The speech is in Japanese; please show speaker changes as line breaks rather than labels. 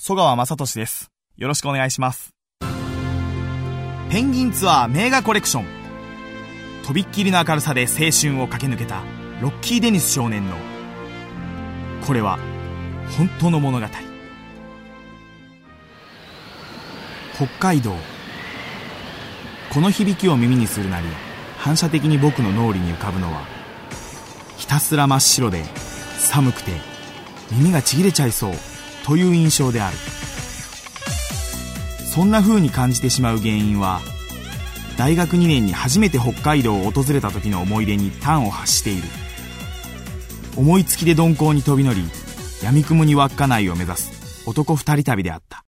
曽川雅俊です。よろしくお願いします。ペンギンツアー名画コレクション。とびっきりの明るさで青春を駆け抜けたロッキー・デニス少年の、これは本当の物語。北海道。この響きを耳にするなり、反射的に僕の脳裏に浮かぶのは、ひたすら真っ白で寒くて耳がちぎれちゃいそうという印象である。そんな風に感じてしまう原因は、大学2年に初めて北海道を訪れた時の思い出に端を発している。思いつきで鈍行に飛び乗り、闇雲に稚内を目指す男2人旅であった。